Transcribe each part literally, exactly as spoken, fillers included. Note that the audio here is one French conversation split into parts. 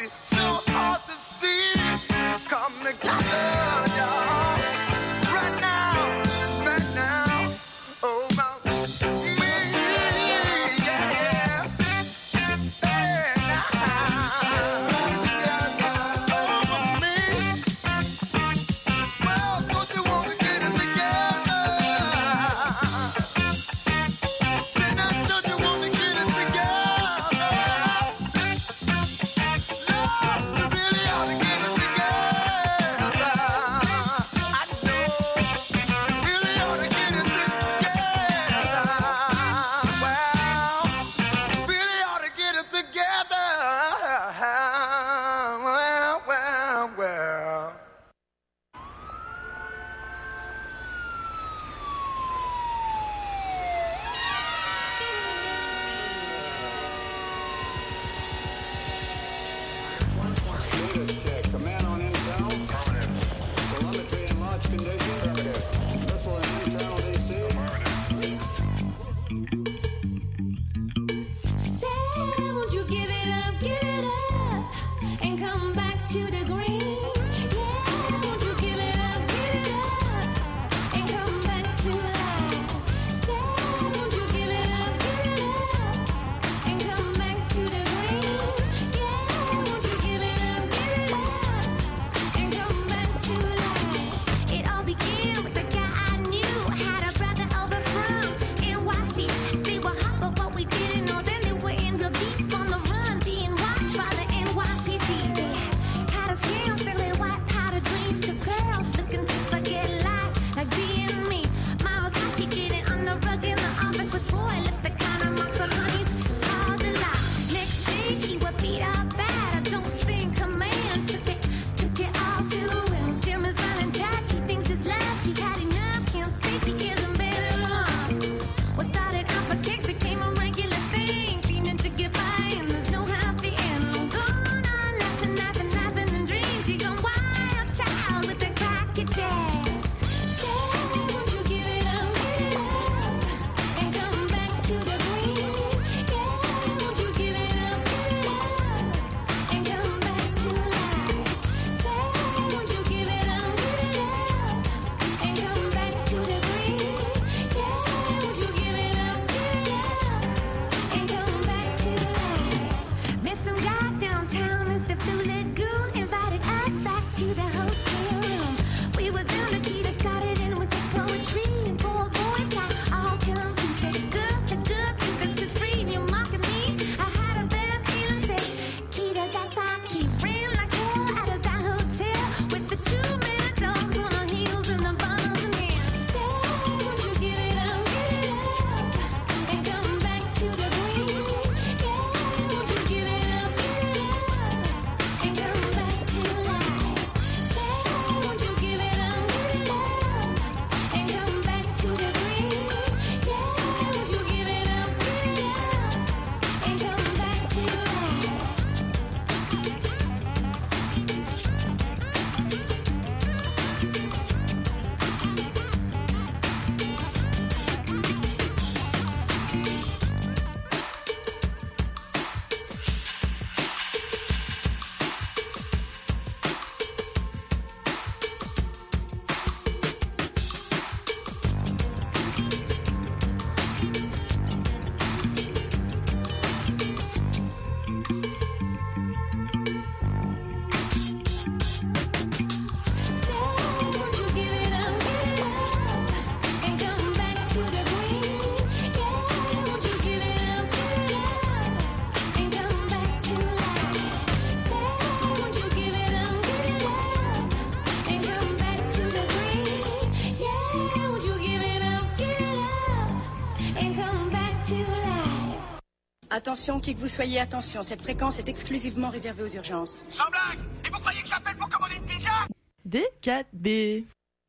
Attention, qui que vous soyez, attention, cette fréquence est exclusivement réservée aux urgences. Sans blague! Et vous croyez que j'appelle pour commander une pizza? D quatre B.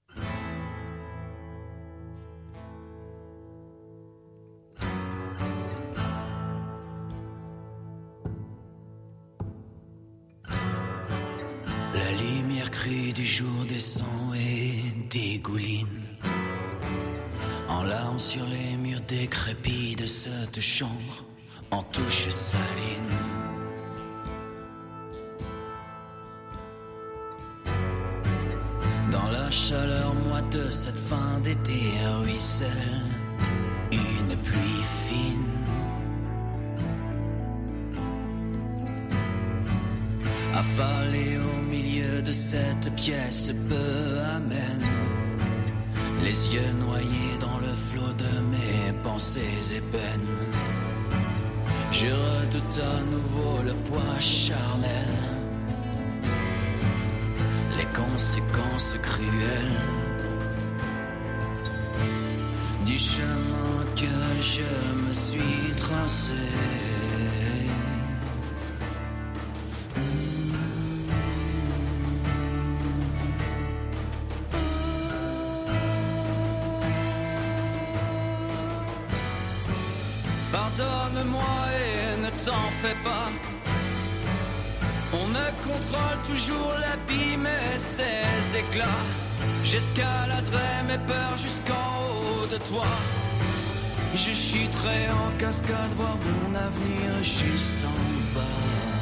La lumière crue du jour descend et dégouline en larmes sur les murs décrépits de cette chambre en touche saline. chaleur moite de cette fin d'été ruisselle une pluie fine. Affalé au milieu de cette pièce peu amène, les yeux noyés dans le flot de mes pensées et peines. Je redoute à nouveau le poids charnel, les conséquences cruelles du chemin que je me suis tracé. Pardonne-moi et ne t'en fais pas. On me contrôle toujours l'abîme et ses éclats. J'escaladerai mes peurs jusqu'en haut de toi. Je chuterai en cascade, voir mon avenir juste en bas.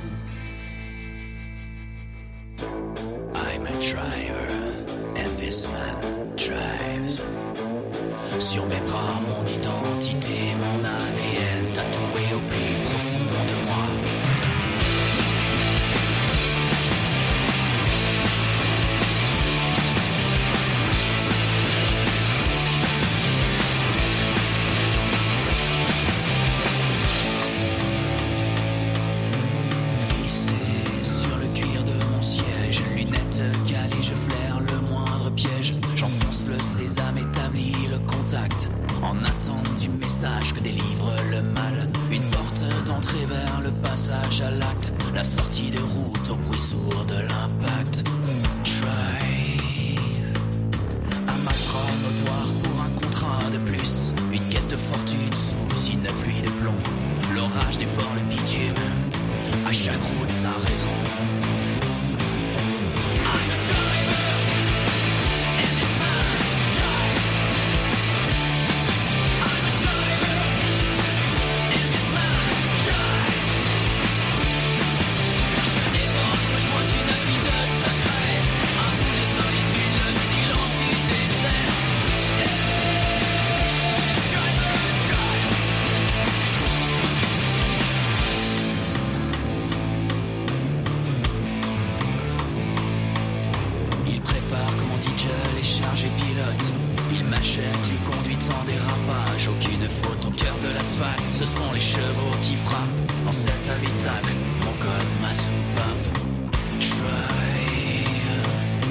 I'm a driver and this man drives. Sur mes bras, mon identité, mon A D N tatoué au plus profond de moi. Vissé sur le cuir de mon siège, lunettes calées, je flaire le moindre piège. J'enfonce le sésame, établis le contact, en attente du message que délivre le mal. Une porte d'entrée vers le passage à l'acte, la sortie de route au bruit sourd de l'impact. Drive, un macron notoire pour un contrat de plus, une quête de fortune sous une pluie de plomb. L'orage dévore le bitume, à chaque route sa raison. I'm a driver, and this man drives. I'm a driver, and this man drives. Je n'ai d'autre choix qu'une vie de secret, un bout de solitude, le silence du désert. Driver, drive. Il prépare, comme on dit, je les charge et pilote. Il m'achète une conduite sans dérapage, aucune faute au cœur de l'asphalte. Ce sont les chevaux qui frappent dans cet habitacle. Mon code, ma soupape. Drive,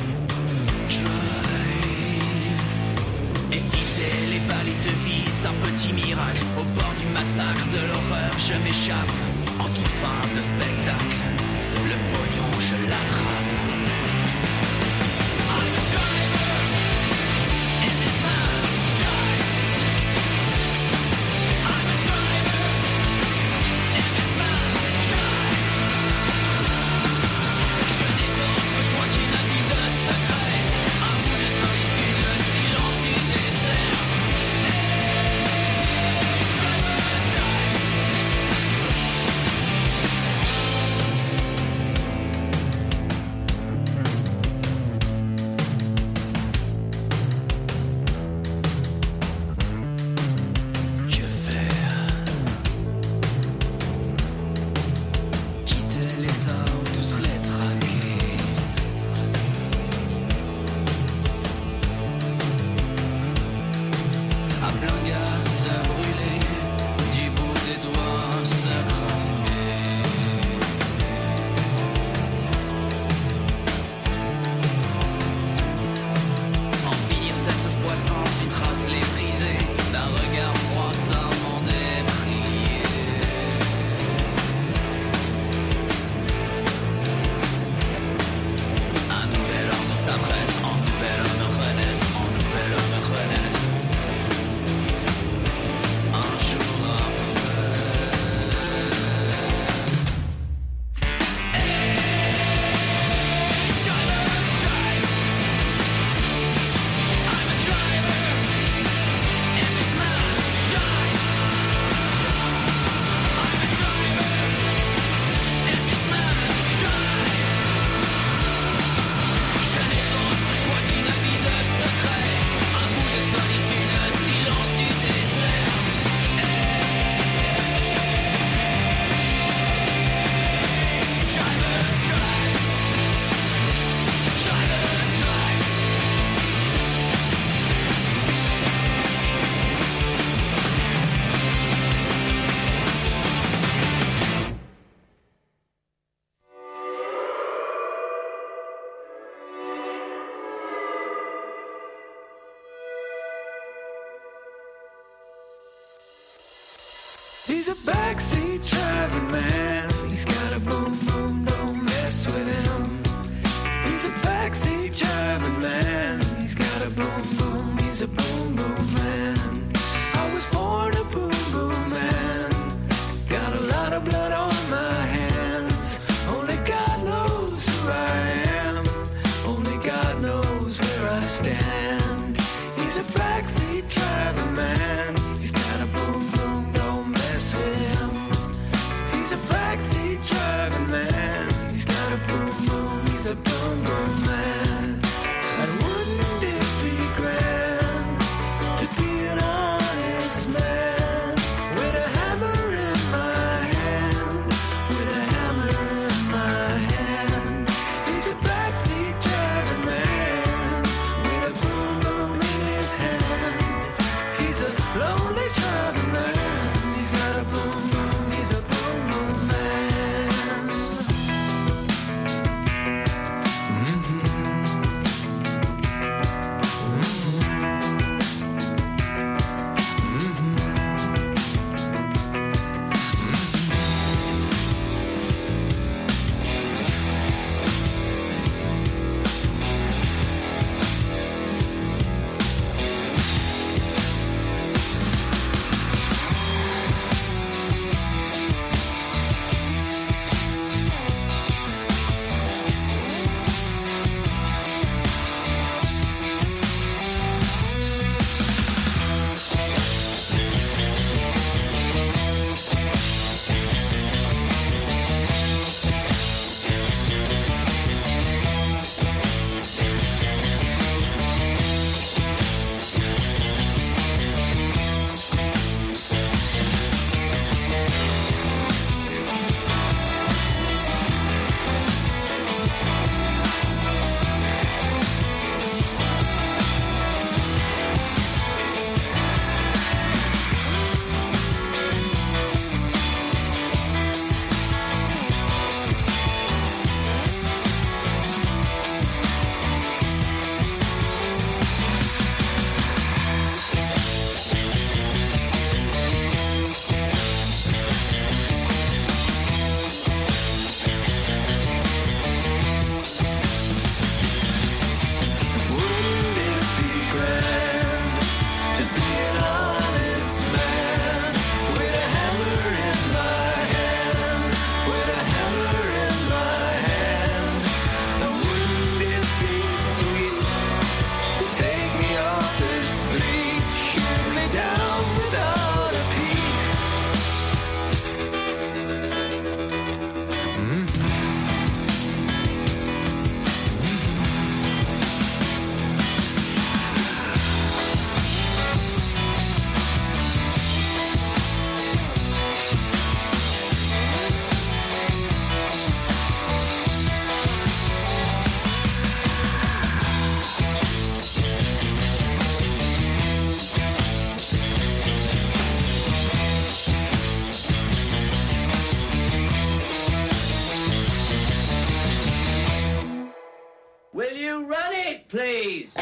drive. Éviter les balais de vie, c'est un petit miracle. Au bord du massacre, de l'horreur, je m'échappe. En toute fin de spectacle, le pognon, je l'attrape. I'm a driver, and this man drives. I'm a driver, and this man drives. He's a backseat driving man. He's got a boom boom, don't mess with him. He's a backseat driving man. He's got a boom boom, he's a boom boom man. I was born a boom boom man. Got a lot of blood on my hands. Only God knows who I am. Only God knows where I stand. He's a backseat driving man. He's got a boom boom, don't mess with him. He's a backseat driving man. He's got a boom boom, he's a boom boom man. And wouldn't it be grand to be an honest man with a hammer in my hand, with a hammer in my hand. He's a backseat driving man with a boom boom in his hand. He's a lonely driving man. He's got a boom boom, he's a boom boom man. Mm-hmm. Wouldn't it be grand to be an honest man with a hammer in my hand, with a hammer in my hand? And wouldn't it be sweet to take me off the street, shoot me down without a piece? Mm-hmm. Will you run it, please?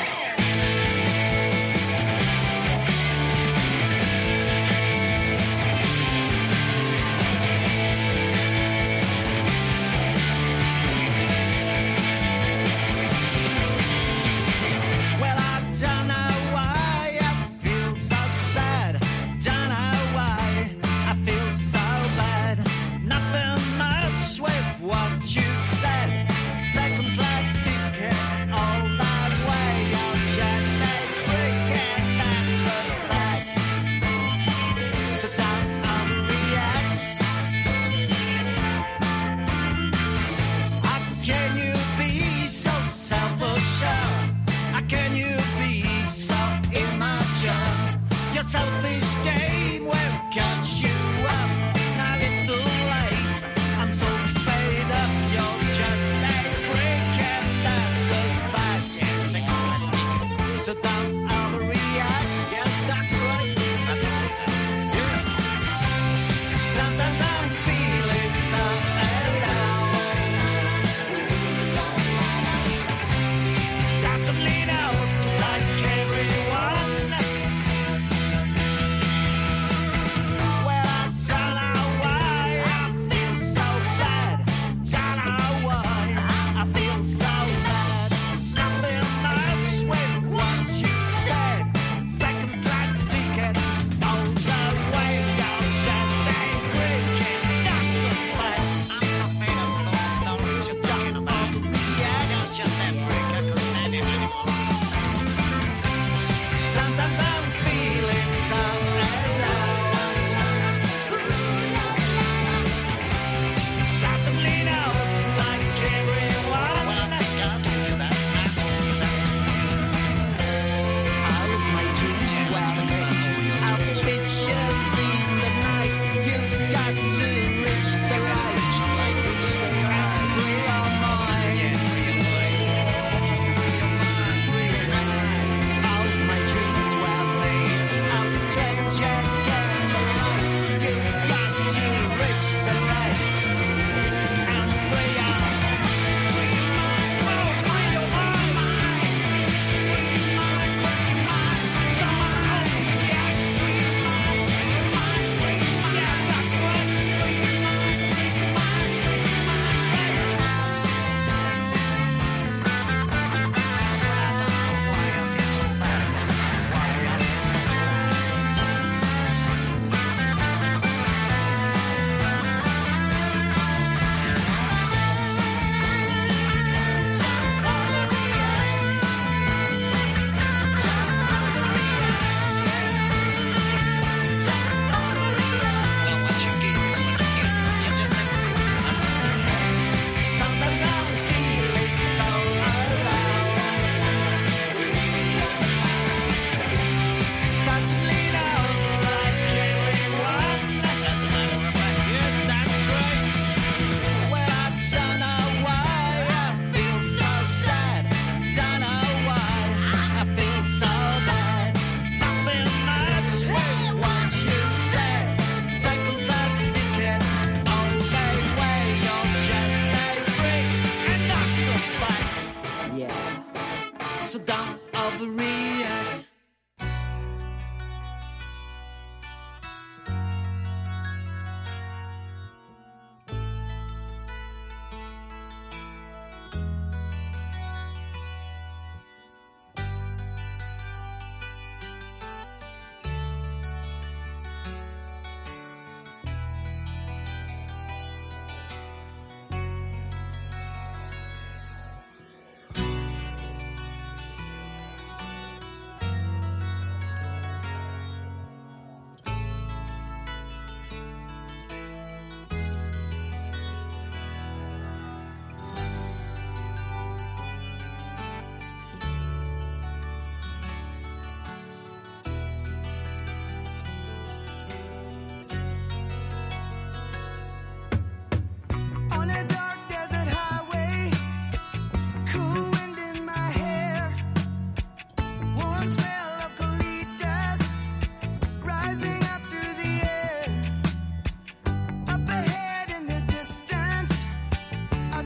Well, I don't know why I feel so sad. Don't know why I feel so bad. Nothing much with what you said. Second class ticket all that way. I'll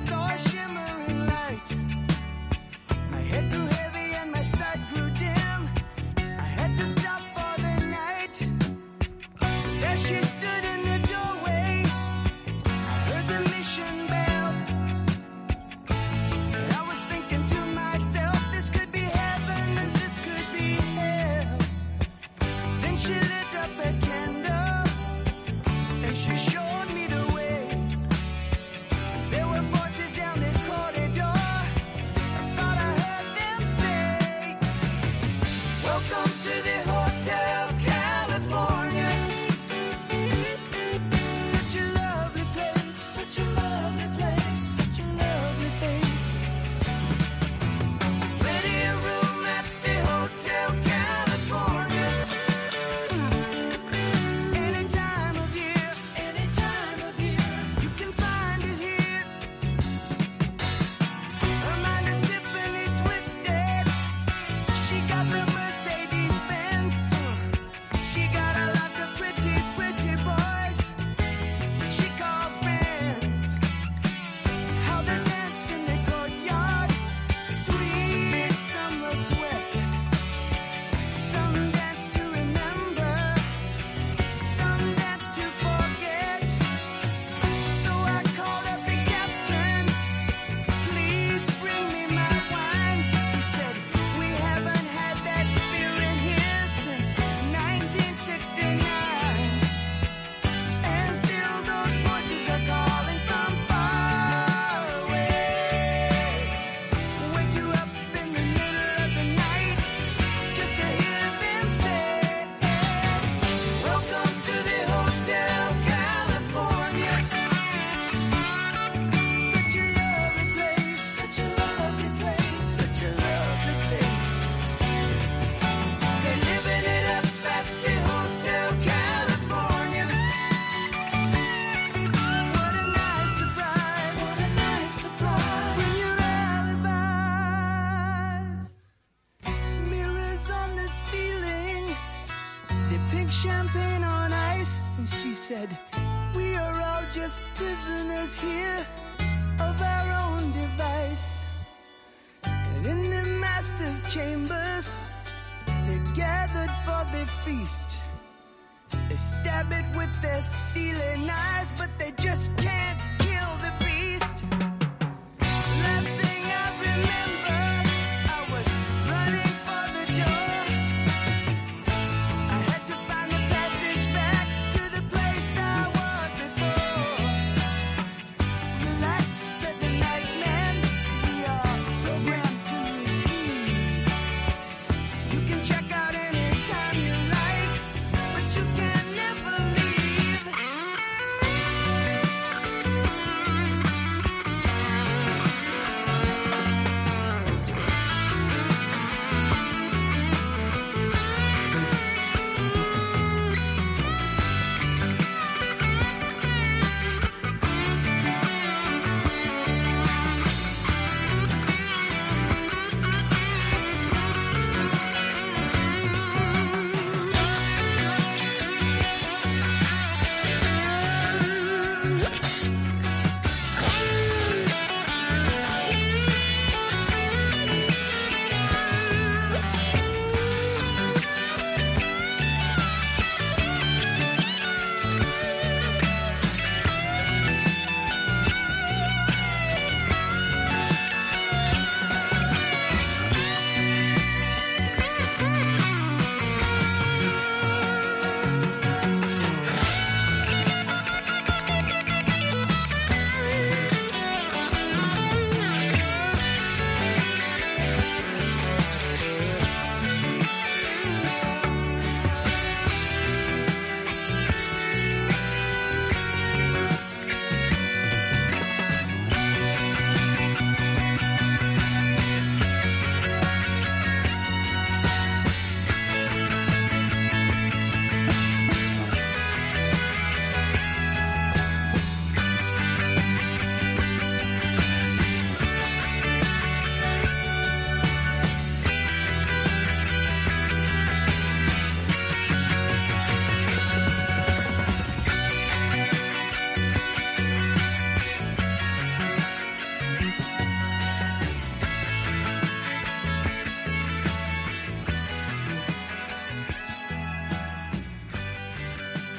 saw a shimmering light. My head grew heavy and my sight grew dim. I had to stop for the night. There she stood in the doorway. I heard the mission bell. And I was thinking to myself, this could be heaven and this could be hell. Then she lit up a candle and she showed me the way. There were voices down the corridor. I thought I heard them say, welcome to the Hotel California. Such a lovely place, such a lovely place, such a lovely face. Plenty of room at the Hotel California. Any time of year, any time of year, you can find it here. Her mind is Tiffany twisted. She got the Mercedes Benz. She got a lot of pretty, pretty boys she calls friends. How they dance in the courtyard, sweet summer sweat. Some dance to remember, some dance to forget. So I called up the captain, please bring me my wine. He said, we haven't had that spirit here since nineteen sixty-nine. And still those voices are calling from far away. Wake you up in the middle of the night just to hear them say, welcome to the Hotel California. Such a lovely place, such a lovely place, such a lovely face. They're living it up at the Hotel California. What a nice surprise, what a nice surprise. Bring your alibis. Mirrors on the ceiling, they pink champagne on ice. And she said, we are all just prisoners here of our own device. And in the master's chambers, they're gathered for the feast. They stab it with their steely knives, but they just can't